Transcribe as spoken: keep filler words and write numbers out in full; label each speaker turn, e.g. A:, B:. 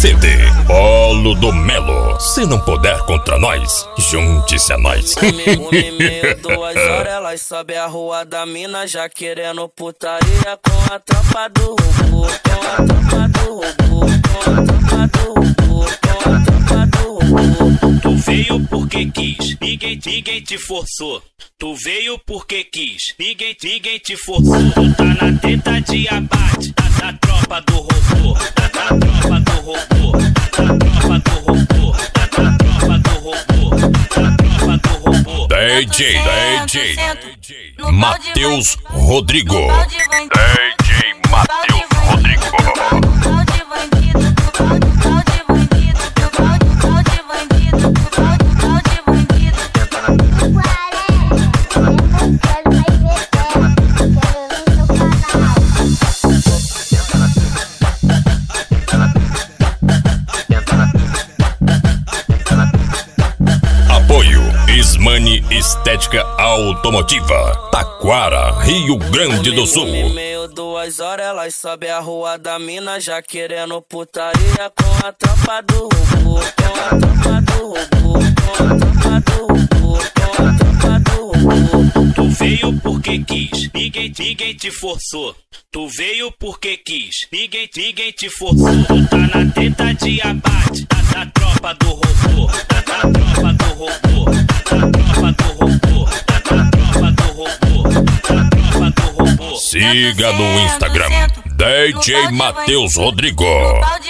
A: C D Polo do Melo. Se não puder contra nós, junte-se a nós.
B: Meio duas horas, elas sobem a rua da mina já querendo putaria com a tropa do robô, com a tropa do robô, com a tropa do robô, com a tropa do robô.
C: Tu veio porque quis, ninguém, ninguém te forçou. Tu veio porque quis, ninguém, ninguém te forçou. Tu tá na teta de abate, da, da tropa do robô, da, da tropa do robô, da, da tropa do robô, da, da tropa do robô, da tropa do robô.
A: D J, D J, Matheus Rodrigo. D J Matheus Rodrigo. Ismani Estética Automotiva, Taquara, Rio Grande do Sul.
B: Meio duas horas, elas sobem a rua da mina já querendo putaria com a tropa do robô, com a tropa do robô, com a tropa do robô, com a tropa do robô.
C: Tu veio porque quis, ninguém, ninguém te forçou. Tu veio porque quis, ninguém, ninguém te forçou. Tu tá na teta de abate, da, da tropa do robô, da, da tropa do robô, da tropa do robô, da, da tropa do robô, da tropa do robô.
A: Siga no Instagram D J Matheus Rodrigo.